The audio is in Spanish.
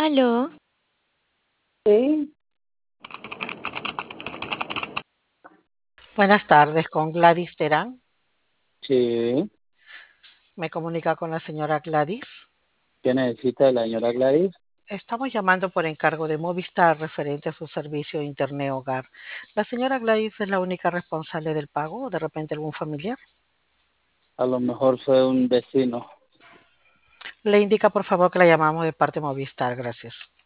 Aló, Sí, Buenas tardes, con Gladys Terán. sí. Me comunica con la señora Gladys. ¿Qué necesita la señora Gladys? Estamos llamando por encargo de Movistar referente a su servicio de Internet Hogar. ¿La señora Gladys es la única responsable del pago o de repente algún familiar? A lo mejor fue un vecino. Le indica por favor que la llamamos de parte de Movistar. Gracias.